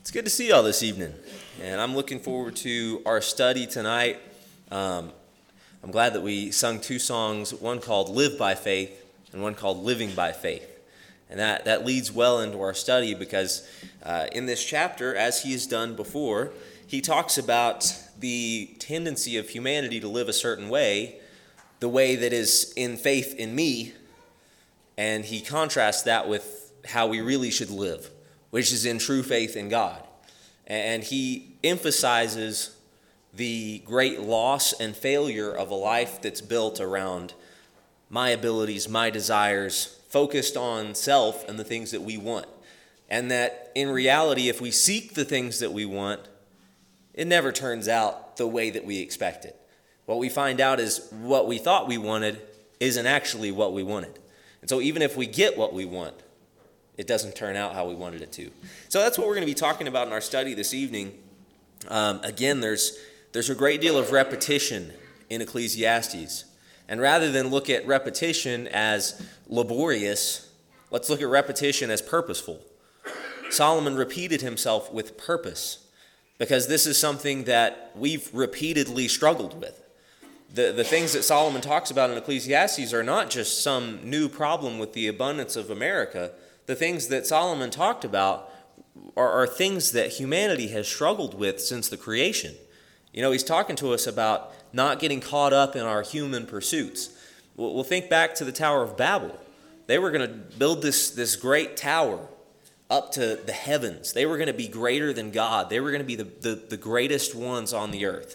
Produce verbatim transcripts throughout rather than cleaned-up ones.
It's good to see y'all this evening, and I'm looking forward to our study tonight. Um, I'm glad that we sung two songs, one called Live by Faith and one called Living by Faith. And that, that leads well into our study because uh, in this chapter, as he has done before, he talks about the tendency of humanity to live a certain way, the way that is in faith in me, and he contrasts that with how we really should live, which is in true faith in God. And he emphasizes the great loss and failure of a life that's built around my abilities, my desires, focused on self and the things that we want. And that in reality, if we seek the things that we want, it never turns out the way that we expect it. What we find out is what we thought we wanted isn't actually what we wanted. And so even if we get what we want, it doesn't turn out how we wanted it to. So that's what we're going to be talking about in our study this evening. Um, again, there's there's a great deal of repetition in Ecclesiastes. And rather than look at repetition as laborious, let's look at repetition as purposeful. Solomon repeated himself with purpose because this is something that we've repeatedly struggled with. The, the things that Solomon talks about in Ecclesiastes are not just some new problem with the abundance of America. The things that Solomon talked about are, are things that humanity has struggled with since the creation. You know, he's talking to us about not getting caught up in our human pursuits. We'll, we'll think back to the Tower of Babel. They were going to build this, this great tower up to the heavens. They were going to be greater than God. They were going to be the, the, the greatest ones on the earth.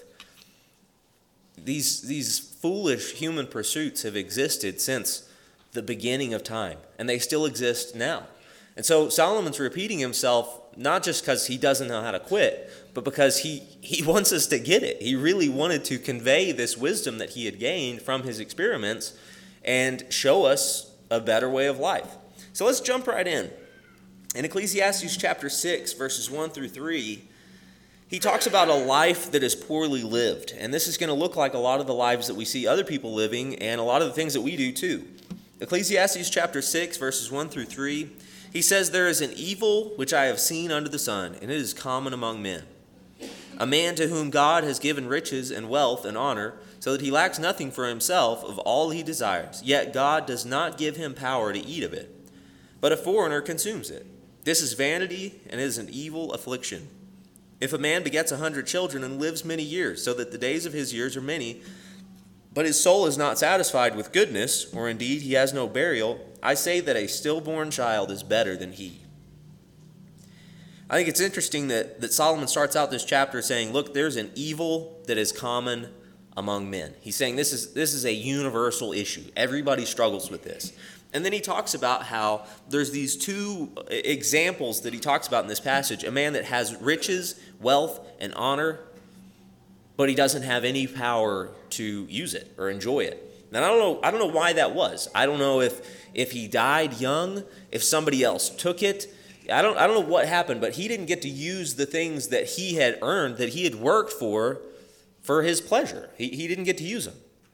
These, these foolish human pursuits have existed since the beginning of time, and they still exist now. And so Solomon's repeating himself not just because he doesn't know how to quit, but because he, he wants us to get it. He really wanted to convey this wisdom that he had gained from his experiments and show us a better way of life. So let's jump right in. In Ecclesiastes chapter six, verses one through three, he talks about a life that is poorly lived. And this is going to look like a lot of the lives that we see other people living and a lot of the things that we do too. Ecclesiastes chapter six, verses one through three, he says, "There is an evil which I have seen under the sun, and it is common among men. A man to whom God has given riches and wealth and honor, so that he lacks nothing for himself of all he desires. Yet God does not give him power to eat of it, but a foreigner consumes it. This is vanity, and it is an evil affliction. If a man begets a hundred children and lives many years, so that the days of his years are many, but his soul is not satisfied with goodness, or indeed he has no burial, I say that a stillborn child is better than he." I think it's interesting that, that Solomon starts out this chapter saying, look, there's an evil that is common among men. He's saying this is this is a universal issue. Everybody struggles with this. And then he talks about how there's these two examples that he talks about in this passage. A man that has riches, wealth, and honor, but he doesn't have any power to use it or enjoy it. And I don't know, I don't know why that was. I don't know if if he died young, if somebody else took it. I don't I don't know what happened, but he didn't get to use the things that he had earned, that he had worked for, for his pleasure. He he didn't get to use them.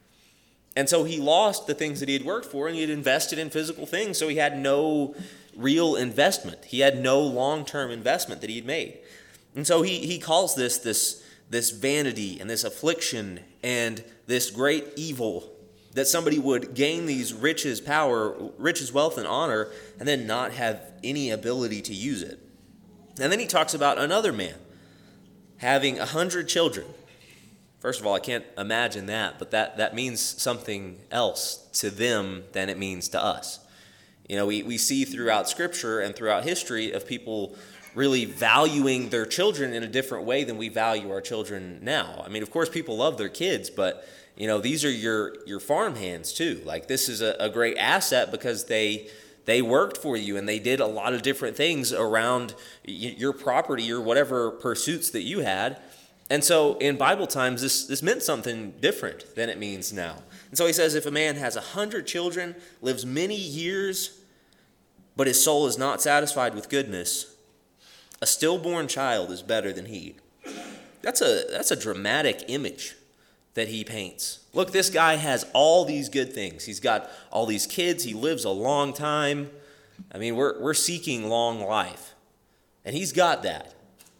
And so he lost the things that he had worked for, and he had invested in physical things, so he had no real investment. He had no long-term investment that he had made. And so he he calls this this this vanity and this affliction and this great evil, that somebody would gain these riches, power, riches, wealth, and honor, and then not have any ability to use it. And then he talks about another man having a hundred children. First of all, I can't imagine that, but that, that means something else to them than it means to us. You know, we, we see throughout Scripture and throughout history of people really valuing their children in a different way than we value our children now. I mean, of course, people love their kids, but, you know, these are your, your farm hands too. Like, this is a, a great asset because they they worked for you and they did a lot of different things around your property or whatever pursuits that you had. And so in Bible times, this, this meant something different than it means now. And so he says, if a man has a hundred children, lives many years, but his soul is not satisfied with goodness, a stillborn child is better than he. That's a that's a dramatic image that he paints. Look, this guy has all these good things. He's got all these kids. He lives a long time. I mean, we're we're seeking long life. And he's got that.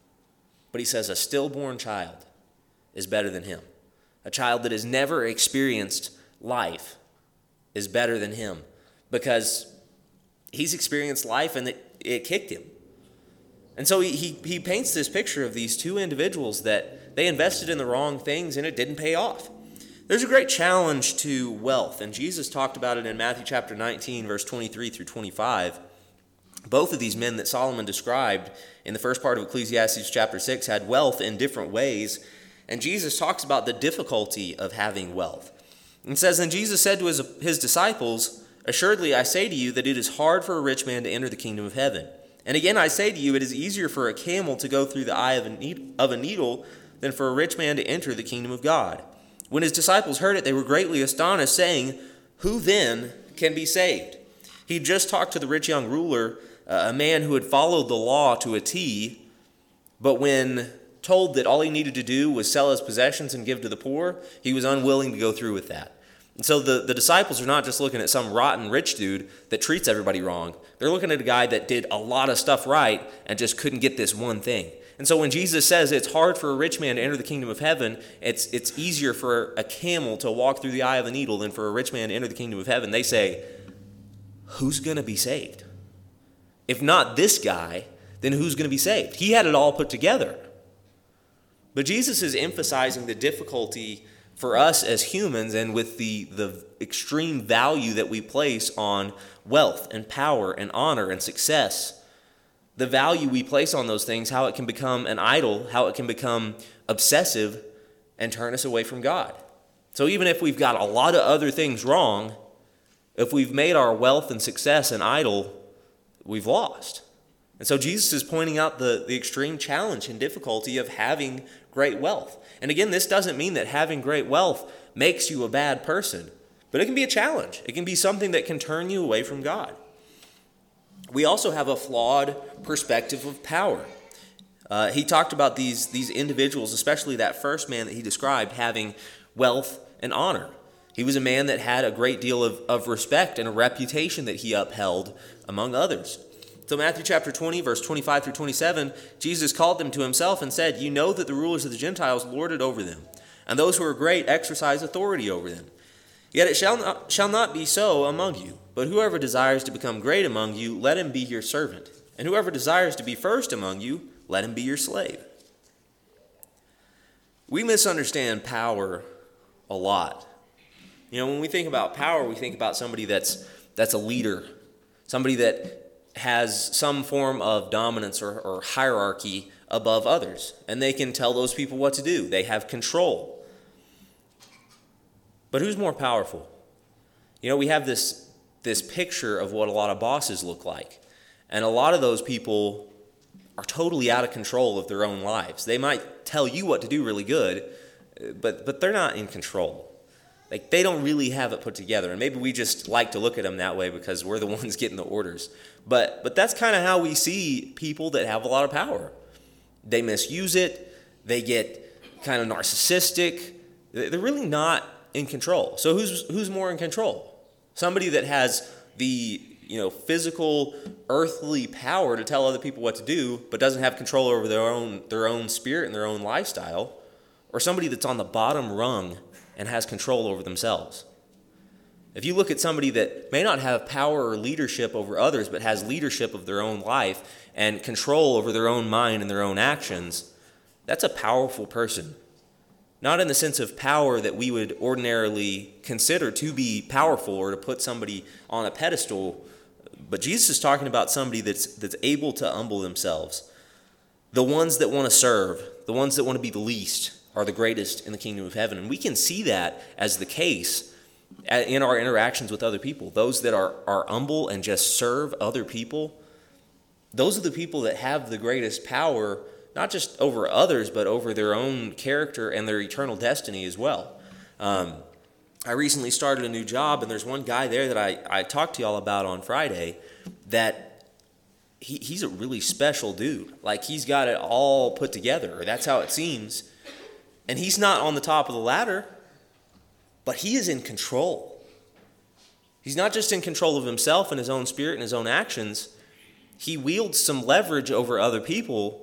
but he says a stillborn child is better than him. A child that has never experienced life is better than him because he's experienced life and it, it kicked him. And so he, he, he paints this picture of these two individuals that they invested in the wrong things and it didn't pay off. There's a great challenge to wealth, and Jesus talked about it in Matthew chapter nineteen, verse twenty-three through twenty-five. Both of these men that Solomon described in the first part of Ecclesiastes chapter six had wealth in different ways, and Jesus talks about the difficulty of having wealth. It says, "And Jesus said to his, his disciples, 'Assuredly I say to you that it is hard for a rich man to enter the kingdom of heaven. And again I say to you, it is easier for a camel to go through the eye of a needle, of a needle than for a rich man to enter the kingdom of God.' When his disciples heard it, they were greatly astonished, saying, 'Who then can be saved?'" He just talked to the rich young ruler, uh, a man who had followed the law to a T, but when told that all he needed to do was sell his possessions and give to the poor, he was unwilling to go through with that. And so the, the disciples are not just looking at some rotten rich dude that treats everybody wrong. They're looking at a guy that did a lot of stuff right and just couldn't get this one thing. And so when Jesus says it's hard for a rich man to enter the kingdom of heaven, it's it's easier for a camel to walk through the eye of a needle than for a rich man to enter the kingdom of heaven, they say, who's going to be saved? If not this guy, then who's going to be saved? He had it all put together. But Jesus is emphasizing the difficulty for us as humans and with the, the extreme value that we place on wealth and power and honor and success. The value we place on those things, how it can become an idol, how it can become obsessive and turn us away from God. So even if we've got a lot of other things wrong, if we've made our wealth and success an idol, we've lost. And so Jesus is pointing out the, the extreme challenge and difficulty of having great wealth. And again, this doesn't mean that having great wealth makes you a bad person, but it can be a challenge. It can be something that can turn you away from God. We also have a flawed perspective of power. Uh, he talked about these, these individuals, especially that first man that he described, having wealth and honor. He was a man that had a great deal of, of respect and a reputation that he upheld among others. So Matthew chapter twenty, verse twenty-five through twenty-seven, Jesus called them to himself and said, "You know that the rulers of the Gentiles lord it over them, and those who are great exercise authority over them. Yet it shall not, shall not be so among you. But whoever desires to become great among you, let him be your servant. And whoever desires to be first among you, let him be your slave." We misunderstand power a lot. You know, when we think about power, we think about somebody that's that's a leader, somebody that has some form of dominance or, or hierarchy above others, and they can tell those people what to do. They have control. But who's more powerful? You know, we have this, this picture of what a lot of bosses look like, and a lot of those people are totally out of control of their own lives. They might tell you what to do really good, but but they're not in control. Like, they don't really have it put together, and maybe we just like to look at them that way because we're the ones getting the orders. But but that's kind of how we see people that have a lot of power. They misuse it. They get kind of narcissistic. They're really not in control. So who's who's more in control? Somebody that has the, you know, physical, earthly power to tell other people what to do, but doesn't have control over their own their own spirit and their own lifestyle, or somebody that's on the bottom rung and has control over themselves. If you look at somebody that may not have power or leadership over others, but has leadership of their own life and control over their own mind and their own actions, that's a powerful person. Not in the sense of power that we would ordinarily consider to be powerful or to put somebody on a pedestal, but Jesus is talking about somebody that's that's able to humble themselves. The ones that want to serve, the ones that want to be the least, are the greatest in the kingdom of heaven. And we can see that as the case in our interactions with other people. Those that are, are humble and just serve other people, those are the people that have the greatest power, not just over others, but over their own character and their eternal destiny as well. Um, I recently started a new job, and there's one guy there that I, I talked to y'all about on Friday that he, he's a really special dude. Like, he's got it all put together, or that's how it seems. And he's not on the top of the ladder, but he is in control. He's not just in control of himself and his own spirit and his own actions. He wields some leverage over other people,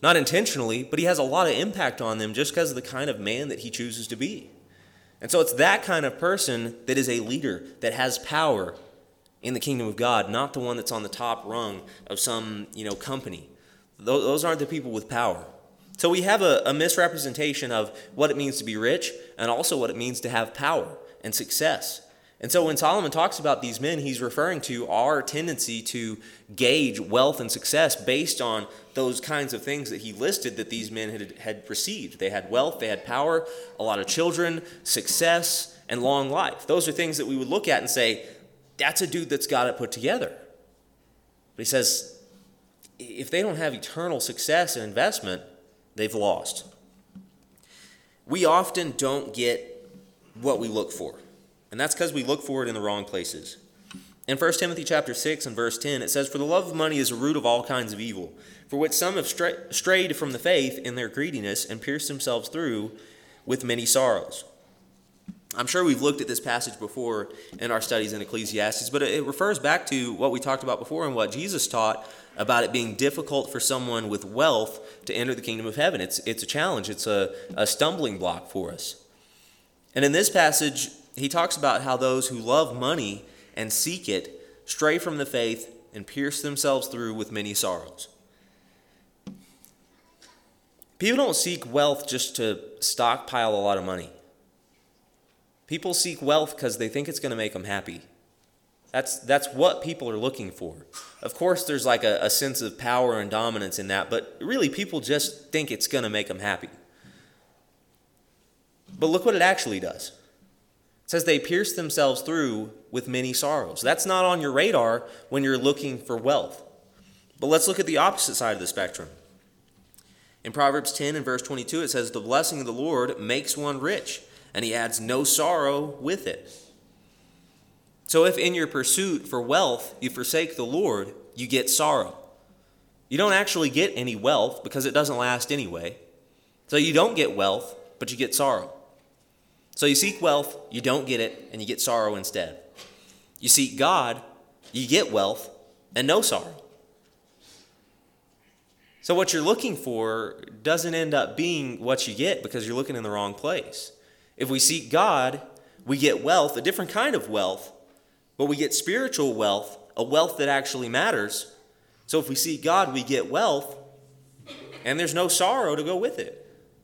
Not intentionally, but he has a lot of impact on them just because of the kind of man that he chooses to be. And so it's that kind of person that is a leader, that has power in the kingdom of God, not the one that's on the top rung of some, you know, company. Those aren't the people with power. So we have a, a misrepresentation of what it means to be rich and also what it means to have power and success. And so when Solomon talks about these men, he's referring to our tendency to gauge wealth and success based on those kinds of things that he listed that these men had, had received. They had wealth, they had power, a lot of children, success, and long life. Those are things that we would look at and say, that's a dude that's got it put together. But he says, if they don't have eternal success and investment, they've lost. We often don't get what we look for. And that's because we look for it in the wrong places. In First Timothy chapter six and verse ten, it says, "For the love of money is a root of all kinds of evil, for which some have stra- strayed from the faith in their greediness and pierced themselves through with many sorrows." I'm sure we've looked at this passage before in our studies in Ecclesiastes, but it refers back to what we talked about before and what Jesus taught about it being difficult for someone with wealth to enter the kingdom of heaven. It's, it's a challenge. It's a, a stumbling block for us. And in this passage, he talks about how those who love money and seek it stray from the faith and pierce themselves through with many sorrows. People don't seek wealth just to stockpile a lot of money. People seek wealth because they think it's going to make them happy. That's that's what people are looking for. Of course, there's like a, a sense of power and dominance in that, but really people just think it's going to make them happy. But look what it actually does. It says they pierce themselves through with many sorrows. That's not on your radar when you're looking for wealth. But let's look at the opposite side of the spectrum. In Proverbs ten and verse twenty-two, it says, "The blessing of the Lord makes one rich, and he adds no sorrow with it." So if in your pursuit for wealth you forsake the Lord, you get sorrow. You don't actually get any wealth because it doesn't last anyway. So you don't get wealth, but you get sorrow. So you seek wealth, you don't get it, and you get sorrow instead. You seek God, you get wealth, and no sorrow. So what you're looking for doesn't end up being what you get because you're looking in the wrong place. If we seek God, we get wealth, a different kind of wealth, but we get spiritual wealth, a wealth that actually matters. So if we seek God, we get wealth, and there's no sorrow to go with it.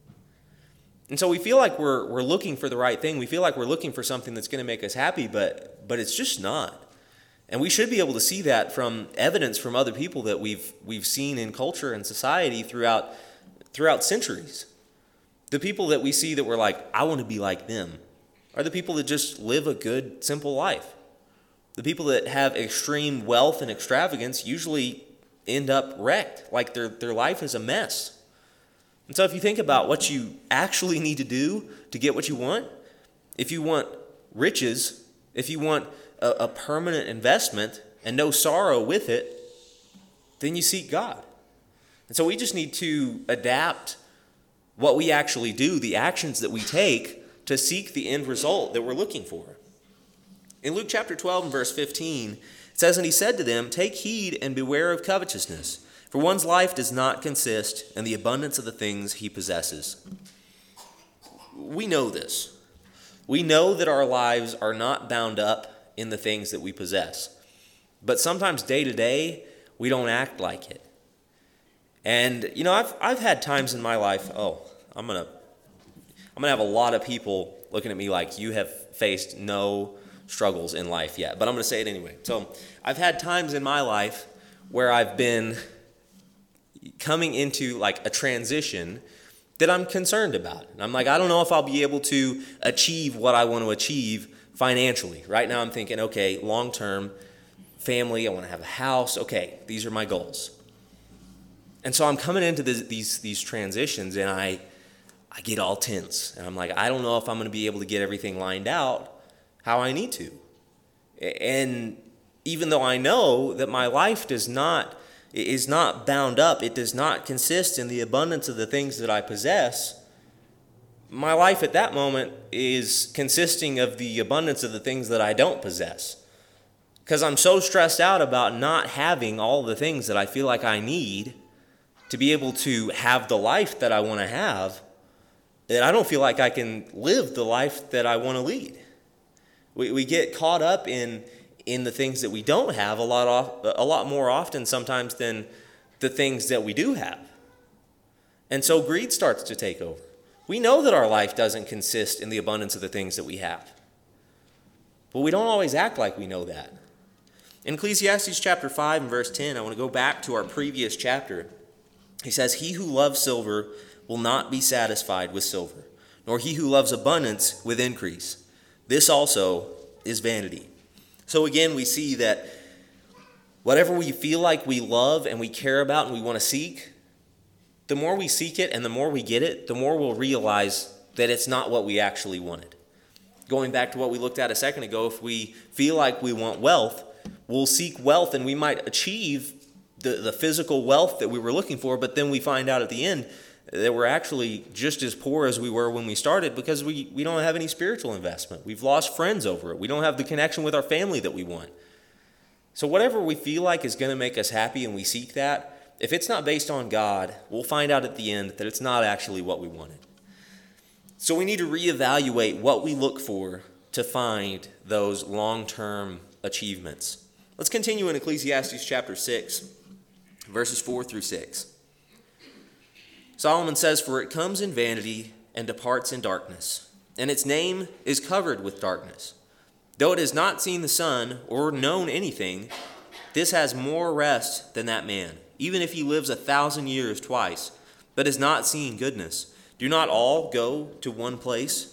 And so we feel like we're we're looking for the right thing. We feel like we're looking for something that's going to make us happy, but but it's just not. And we should be able to see that from evidence from other people that we've we've seen in culture and society throughout throughout centuries. The people that we see that we're like, I want to be like them, are the people that just live a good, simple life. The people that have extreme wealth and extravagance usually end up wrecked, like their, their life is a mess. And so if you think about what you actually need to do to get what you want, if you want riches, if you want a, a permanent investment and no sorrow with it, then you seek God. And so we just need to adapt what we actually do, the actions that we take to seek the end result that we're looking for. In Luke chapter twelve and verse fifteen, it says, "And he said to them, 'Take heed and beware of covetousness, for one's life does not consist in the abundance of the things he possesses.'" We know this. We know that our lives are not bound up in the things that we possess. But sometimes day to day, we don't act like it. And, you know, I've I've had times in my life, oh, I'm going to I'm going to have a lot of people looking at me like you have faced no struggles in life yet, but I'm going to say it anyway. So I've had times in my life where I've been coming into like a transition that I'm concerned about. And I'm like, I don't know if I'll be able to achieve what I want to achieve financially. Right now I'm thinking, okay, long-term family, I want to have a house. Okay, these are my goals. And so I'm coming into this, these these transitions and I I get all tense. And I'm like, I don't know if I'm going to be able to get everything lined out how I need to. And even though I know that my life does not is not bound up, it does not consist in the abundance of the things that I possess, my life at that moment is consisting of the abundance of the things that I don't possess. Because I'm so stressed out about not having all the things that I feel like I need to be able to have the life that I want to have, that I don't feel like I can live the life that I want to lead. We we get caught up in in the things that we don't have a lot of, a lot more often sometimes than the things that we do have. And so greed starts to take over. We know that our life doesn't consist in the abundance of the things that we have. But we don't always act like we know that. In Ecclesiastes chapter five and verse ten, I want to go back to our previous chapter. He says, "He who loves silver will not be satisfied with silver, nor he who loves abundance with increase. This also is vanity." So again, we see that whatever we feel like we love and we care about and we want to seek, the more we seek it and the more we get it, the more we'll realize that it's not what we actually wanted. Going back to what we looked at a second ago, if we feel like we want wealth, we'll seek wealth and we might achieve the, the physical wealth that we were looking for, but then we find out at the end that we're actually just as poor as we were when we started because we, we don't have any spiritual investment. We've lost friends over it. We don't have the connection with our family that we want. So whatever we feel like is going to make us happy and we seek that, if it's not based on God, we'll find out at the end that it's not actually what we wanted. So we need to reevaluate what we look for to find those long-term achievements. Let's continue in Ecclesiastes chapter six, verses four through six. Solomon says, "For it comes in vanity and departs in darkness, and its name is covered with darkness. Though it has not seen the sun or known anything, this has more rest than that man, even if he lives a thousand years twice, but has not seen goodness. Do not all go to one place?"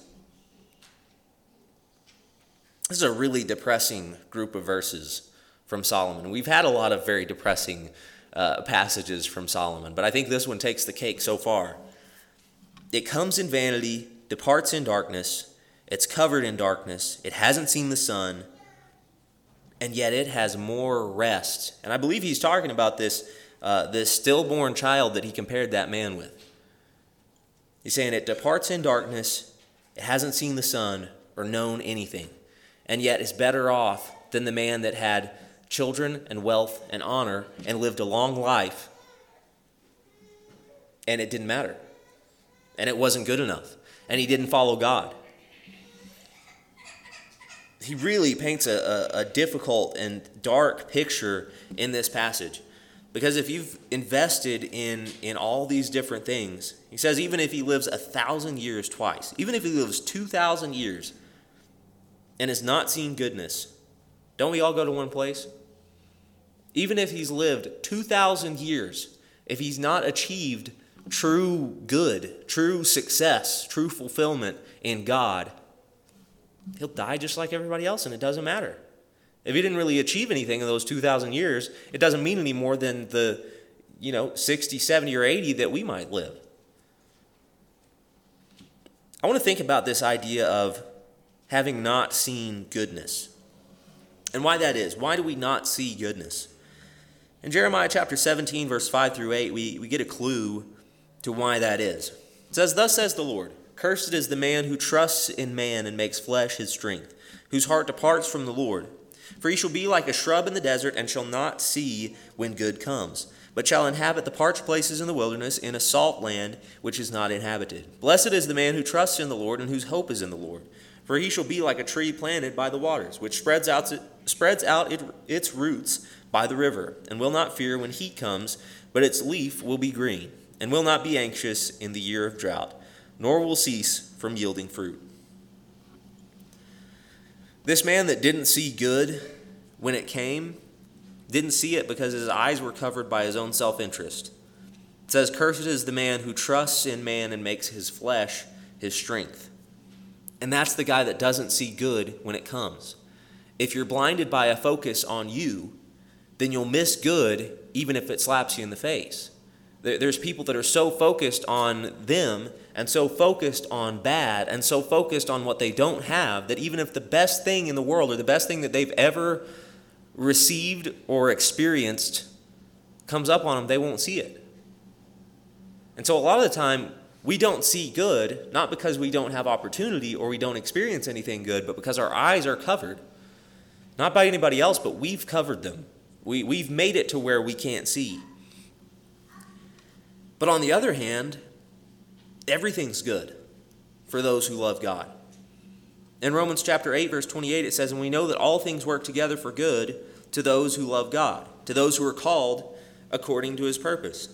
This is a really depressing group of verses from Solomon. We've had a lot of very depressing uh, passages from Solomon, but I think this one takes the cake so far. It comes in vanity, departs in darkness, it's covered in darkness, it hasn't seen the sun, and yet it has more rest. And I believe he's talking about this, uh, this stillborn child that he compared that man with. He's saying it departs in darkness, it hasn't seen the sun or known anything, and yet is better off than the man that had children and wealth and honor and lived a long life, and it didn't matter, and it wasn't good enough, and he didn't follow God. He really paints a, a, a difficult and dark picture in this passage. Because if you've invested in, in all these different things, he says even if he lives a thousand years twice, even if he lives two thousand years and has not seen goodness, don't we all go to one place? Even if he's lived two thousand years, if he's not achieved true good, true success, true fulfillment in God, he'll die just like everybody else, and it doesn't matter. If he didn't really achieve anything in those two thousand years, it doesn't mean any more than the, you know, sixty, seventy, or eighty that we might live. I want to think about this idea of having not seen goodness and why that is. Why do we not see goodness? In Jeremiah chapter seventeen, verse five through eight, we, we get a clue to why that is. It says, "Thus says the Lord, cursed is the man who trusts in man and makes flesh his strength, whose heart departs from the Lord. For he shall be like a shrub in the desert, and shall not see when good comes, but shall inhabit the parched places in the wilderness, in a salt land which is not inhabited. Blessed is the man who trusts in the Lord, and whose hope is in the Lord. For he shall be like a tree planted by the waters, which spreads out, spreads out it, its roots by the river, and will not fear when heat comes, but its leaf will be green, and will not be anxious in the year of drought, nor will cease from yielding fruit." This man that didn't see good when it came, didn't see it because his eyes were covered by his own self-interest. It says, "Cursed is the man who trusts in man and makes his flesh his strength." And that's the guy that doesn't see good when it comes. If you're blinded by a focus on you, then you'll miss good even if it slaps you in the face. There's people that are so focused on them and so focused on bad and so focused on what they don't have that even if the best thing in the world or the best thing that they've ever received or experienced comes up on them, they won't see it. And so a lot of the time, we don't see good, not because we don't have opportunity or we don't experience anything good, but because our eyes are covered. Not by anybody else, but we've covered them. We, we've made it to where we can't see. But on the other hand, everything's good for those who love God. In Romans chapter eight, verse twenty-eight, it says, "And we know that all things work together for good to those who love God, to those who are called according to his purpose."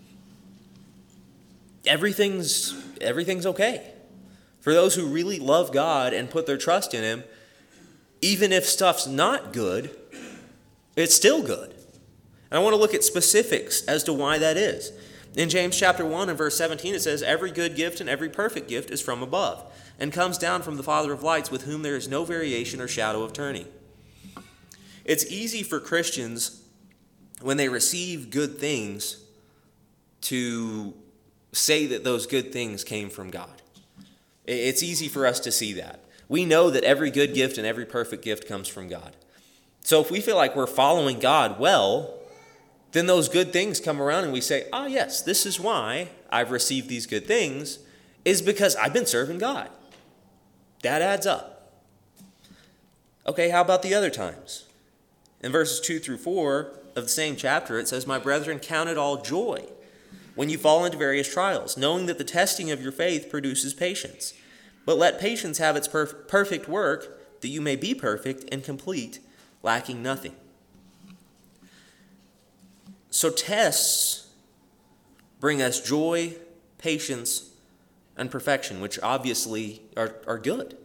Everything's, everything's okay. For those who really love God and put their trust in him, even if stuff's not good, it's still good. And I want to look at specifics as to why that is. In James chapter one and verse seventeen, it says, "Every good gift and every perfect gift is from above, and comes down from the Father of lights, with whom there is no variation or shadow of turning." It's easy for Christians, when they receive good things, to say that those good things came from God. It's easy for us to see that. We know that every good gift and every perfect gift comes from God. So if we feel like we're following God well, then those good things come around and we say, "Ah, yes, this is why I've received these good things, is because I've been serving God." That adds up. Okay, how about the other times? In verses two through four of the same chapter, it says, "My brethren, count it all joy when you fall into various trials, knowing that the testing of your faith produces patience. But let patience have its perf- perfect work, that you may be perfect and complete, lacking nothing." So tests bring us joy, patience, and perfection, which obviously are, are good.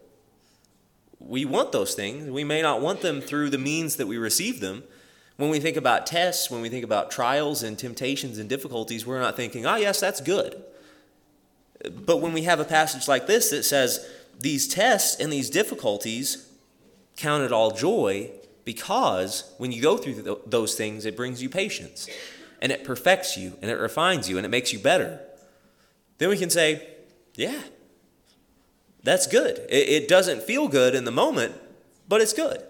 We want those things. We may not want them through the means that we receive them. When we think about tests, when we think about trials and temptations and difficulties, we're not thinking, "Ah, yes, that's good." But when we have a passage like this that says, these tests and these difficulties, count it all joy, because when you go through th- those things, it brings you patience, and it perfects you, and it refines you, and it makes you better. Then we can say, yeah, that's good. It, it doesn't feel good in the moment, but it's good.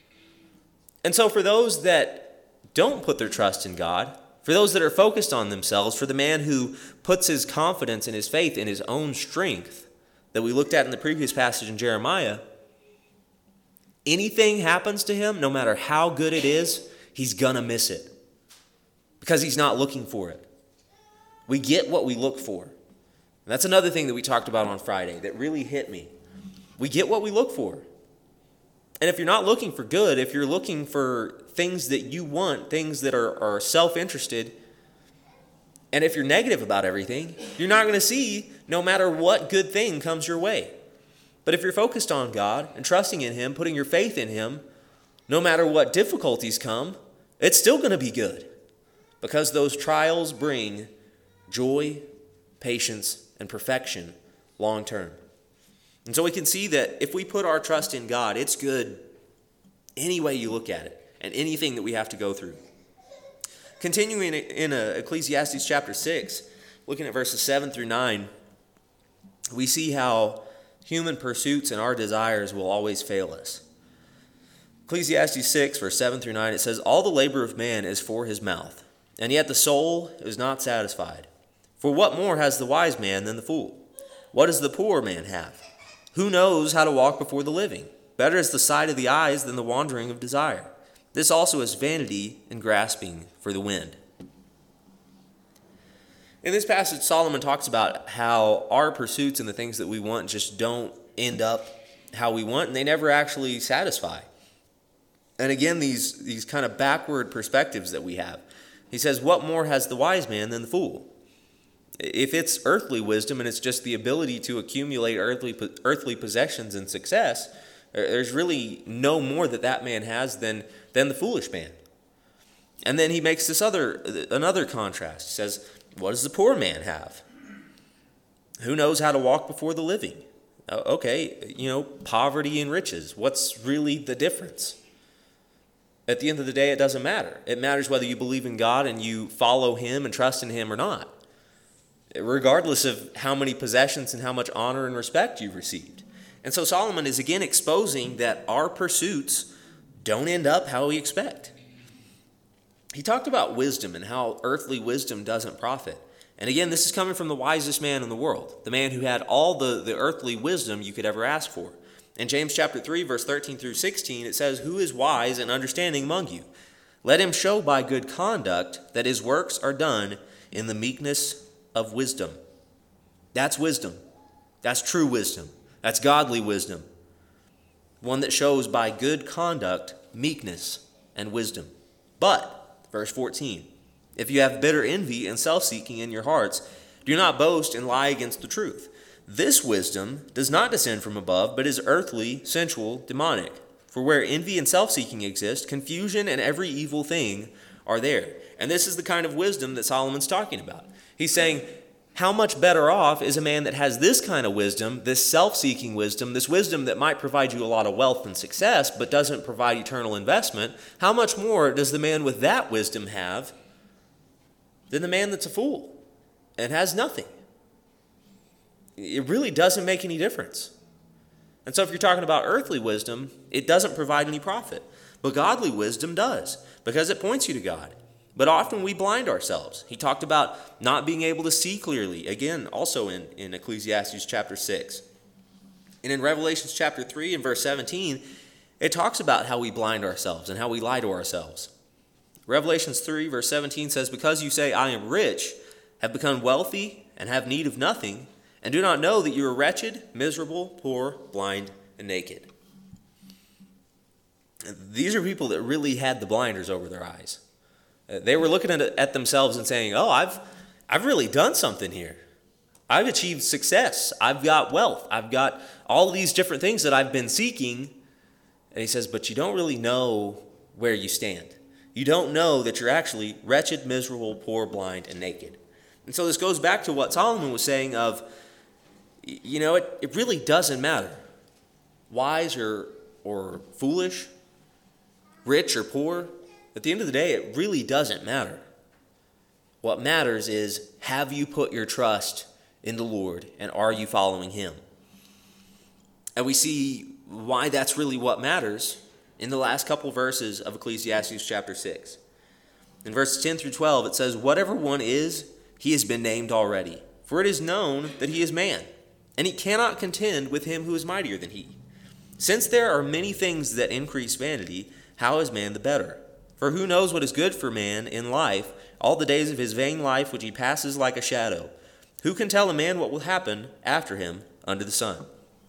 And so for those that don't put their trust in God, for those that are focused on themselves, for the man who puts his confidence and his faith in his own strength that we looked at in the previous passage in Jeremiah, anything happens to him, no matter how good it is, he's going to miss it because he's not looking for it. We get what we look for. And that's another thing that we talked about on Friday that really hit me. We get what we look for. And if you're not looking for good, if you're looking for things that you want, things that are, are self-interested, and if you're negative about everything, you're not going to see no matter what good thing comes your way. But if you're focused on God and trusting in him, putting your faith in him, no matter what difficulties come, it's still going to be good, because those trials bring joy, patience, and perfection long term. And so we can see that if we put our trust in God, it's good any way you look at it and anything that we have to go through. Continuing in Ecclesiastes chapter six, looking at verses seven through nine, we see how human pursuits and our desires will always fail us. Ecclesiastes six, verse seven through nine, it says, "All the labor of man is for his mouth, and yet the soul is not satisfied. For what more has the wise man than the fool? What does the poor man have? Who knows how to walk before the living? Better is the sight of the eyes than the wandering of desire. This also is vanity and grasping for the wind." In this passage, Solomon talks about how our pursuits and the things that we want just don't end up how we want, and they never actually satisfy. And again, these, these kind of backward perspectives that we have. He says, what more has the wise man than the fool? If it's earthly wisdom and it's just the ability to accumulate earthly earthly possessions and success, there's really no more that that man has than, than the foolish man. And then he makes this other another contrast. He says, what does the poor man have? Who knows how to walk before the living? Okay, you know, poverty and riches. What's really the difference? At the end of the day, it doesn't matter. It matters whether you believe in God and you follow him and trust in him or not, regardless of how many possessions and how much honor and respect you've received. And so Solomon is again exposing that our pursuits don't end up how we expect. He talked about wisdom and how earthly wisdom doesn't profit. And again, this is coming from the wisest man in the world, the man who had all the, the earthly wisdom you could ever ask for. In James chapter three, verse thirteen through sixteen, it says, "Who is wise and understanding among you? Let him show by good conduct that his works are done in the meekness of wisdom. That's wisdom. That's true wisdom. That's godly wisdom. One that shows by good conduct, meekness, and wisdom. But, verse fourteen, if you have bitter envy and self-seeking in your hearts, do not boast and lie against the truth. This wisdom does not descend from above, but is earthly, sensual, demonic. For where envy and self-seeking exist, confusion and every evil thing are there. And this is the kind of wisdom that Solomon's talking about. He's saying, how much better off is a man that has this kind of wisdom, this self-seeking wisdom, this wisdom that might provide you a lot of wealth and success, but doesn't provide eternal investment? How much more does the man with that wisdom have than the man that's a fool and has nothing? It really doesn't make any difference. And so if you're talking about earthly wisdom, it doesn't provide any profit. But godly wisdom does, because it points you to God. But often we blind ourselves. He talked about not being able to see clearly, again, also in, in Ecclesiastes chapter six. And in Revelation chapter three and verse seventeen, it talks about how we blind ourselves and how we lie to ourselves. Revelation three verse seventeen says, because you say, I am rich, have become wealthy, and have need of nothing, and do not know that you are wretched, miserable, poor, blind, and naked. These are people that really had the blinders over their eyes. They were looking at, at themselves and saying, oh, I've, I've really done something here. I've achieved success. I've got wealth. I've got all these different things that I've been seeking. And he says, but you don't really know where you stand. You don't know that you're actually wretched, miserable, poor, blind, and naked. And so this goes back to what Solomon was saying of, you know, it, it really doesn't matter. Wise or, or foolish, rich or poor. At the end of the day, it really doesn't matter. What matters is, have you put your trust in the Lord, and are you following him? And we see why that's really what matters in the last couple verses of Ecclesiastes chapter six. In verses ten through twelve, it says, whatever one is, he has been named already. For it is known that he is man, and he cannot contend with him who is mightier than he. Since there are many things that increase vanity, how is man the better? For who knows what is good for man in life, all the days of his vain life which he passes like a shadow? Who can tell a man what will happen after him under the sun?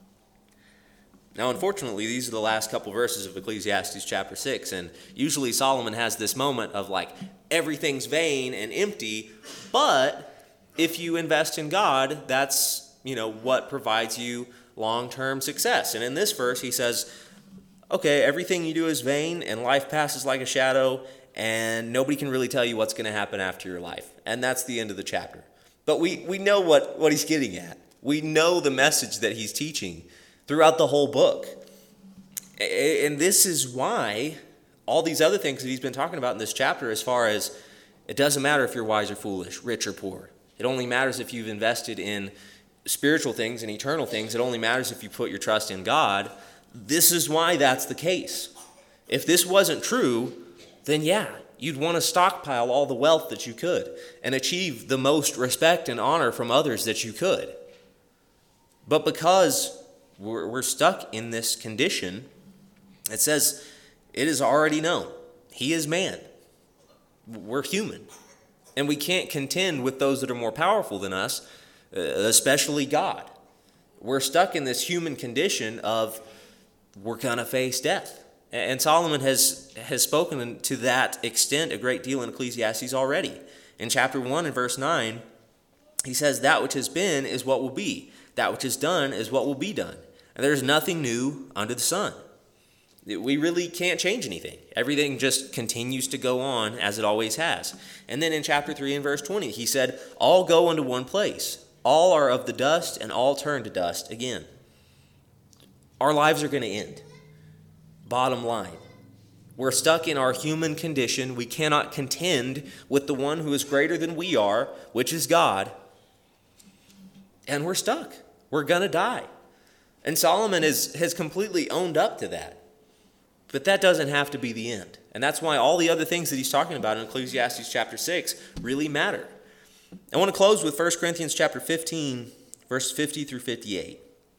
Now, unfortunately, these are the last couple verses of Ecclesiastes chapter six, and usually Solomon has this moment of like, everything's vain and empty, but if you invest in God, that's, you know, what provides you long-term success. And in this verse, he says, okay, everything you do is vain, and life passes like a shadow, and nobody can really tell you what's going to happen after your life. And that's the end of the chapter. But we, we know what, what he's getting at. We know the message that he's teaching throughout the whole book. And this is why all these other things that he's been talking about in this chapter, as far as it doesn't matter if you're wise or foolish, rich or poor. It only matters if you've invested in spiritual things and eternal things. It only matters if you put your trust in God. This is why that's the case. If this wasn't true, then yeah, you'd want to stockpile all the wealth that you could and achieve the most respect and honor from others that you could. But because we're, we're stuck in this condition, it says it is already known. He is man. We're human. And we can't contend with those that are more powerful than us, especially God. We're stuck in this human condition of we're going to face death. And Solomon has, has spoken to that extent a great deal in Ecclesiastes already. In chapter one and verse nine, he says, that which has been is what will be. That which is done is what will be done. And there's nothing new under the sun. We really can't change anything. Everything just continues to go on as it always has. And then in chapter three and verse twenty, he said, all go unto one place. All are of the dust, and all turn to dust again. Our lives are going to end. Bottom line. We're stuck in our human condition. We cannot contend with the one who is greater than we are, which is God. And we're stuck. We're going to die. And Solomon is, has completely owned up to that. But that doesn't have to be the end. And that's why all the other things that he's talking about in Ecclesiastes chapter six really matter. I want to close with First Corinthians chapter fifteen, verse fifty through fifty-eight.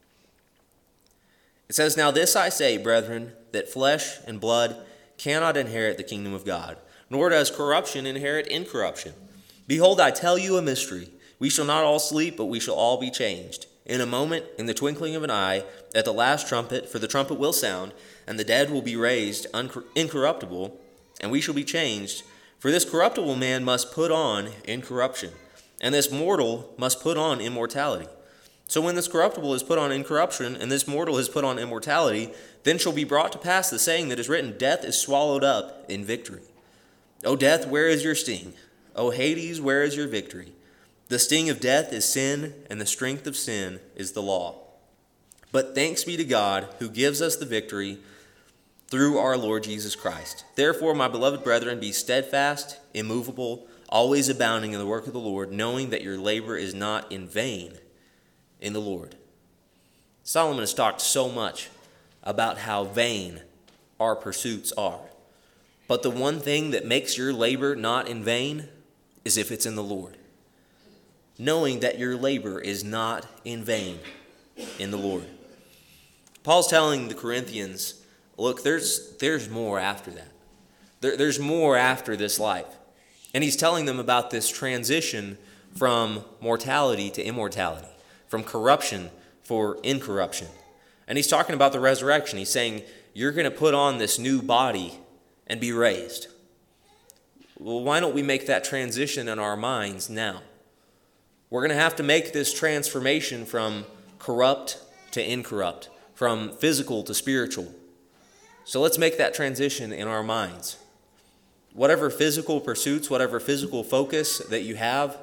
It says, now this I say, brethren, that flesh and blood cannot inherit the kingdom of God, nor does corruption inherit incorruption. Behold, I tell you a mystery. We shall not all sleep, but we shall all be changed. In a moment, in the twinkling of an eye, at the last trumpet, for the trumpet will sound, and the dead will be raised incorruptible, and we shall be changed. For this corruptible man must put on incorruption, and this mortal must put on immortality. So when this corruptible is put on incorruption, and this mortal is put on immortality, then shall be brought to pass the saying that is written, Death is swallowed up in victory. O death, where is your sting? O Hades, where is your victory? The sting of death is sin, and the strength of sin is the law. But thanks be to God, who gives us the victory through our Lord Jesus Christ. Therefore, my beloved brethren, be steadfast, immovable, always abounding in the work of the Lord, knowing that your labor is not in vain in the Lord. Solomon has talked so much about how vain our pursuits are. But the one thing that makes your labor not in vain is if it's in the Lord. Knowing that your labor is not in vain in the Lord. Paul's telling the Corinthians, look, there's there's more after that. There, there's more after this life. And he's telling them about this transition from mortality to immortality, from corruption for incorruption. And he's talking about the resurrection. He's saying, you're going to put on this new body and be raised. Well, why don't we make that transition in our minds now? We're going to have to make this transformation from corrupt to incorrupt, from physical to spiritual. So let's make that transition in our minds. Whatever physical pursuits, whatever physical focus that you have,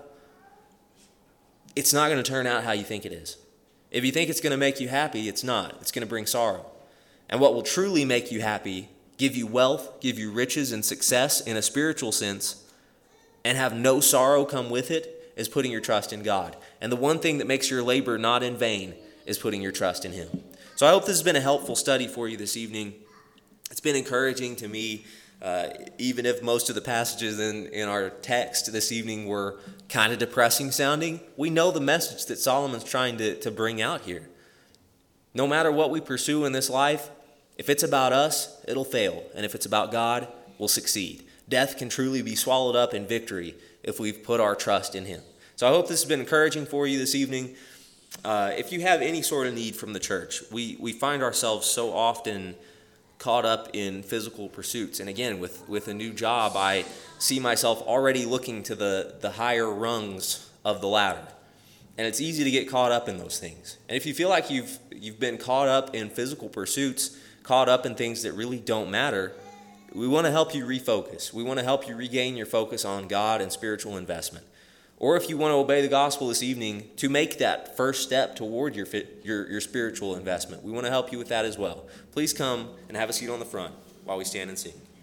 it's not going to turn out how you think it is. If you think it's going to make you happy, it's not. It's going to bring sorrow. And what will truly make you happy, give you wealth, give you riches and success in a spiritual sense, and have no sorrow come with it, is putting your trust in God. And the one thing that makes your labor not in vain is putting your trust in Him. So I hope this has been a helpful study for you this evening. It's been encouraging to me, uh, even if most of the passages in, in our text this evening were kind of depressing sounding. We know the message that Solomon's trying to, to bring out here. No matter what we pursue in this life, if it's about us, it'll fail. And if it's about God, we'll succeed. Death can truly be swallowed up in victory if we've put our trust in Him. So I hope this has been encouraging for you this evening. Uh, if you have any sort of need from the church, we, we find ourselves so often caught up in physical pursuits. And again, with, with a new job, I see myself already looking to the, the higher rungs of the ladder. And it's easy to get caught up in those things. And if you feel like you've you've been caught up in physical pursuits, caught up in things that really don't matter, we want to help you refocus. We want to help you regain your focus on God and spiritual investment. Or if you want to obey the gospel this evening, to make that first step toward your, your, your spiritual investment, we want to help you with that as well. Please come and have a seat on the front while we stand and sing.